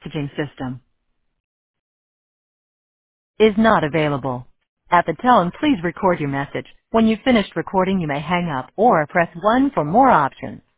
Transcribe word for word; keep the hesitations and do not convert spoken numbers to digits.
messaging system is not available. At the tone, please record your message. When you've finished recording, you may hang up or press one for more options.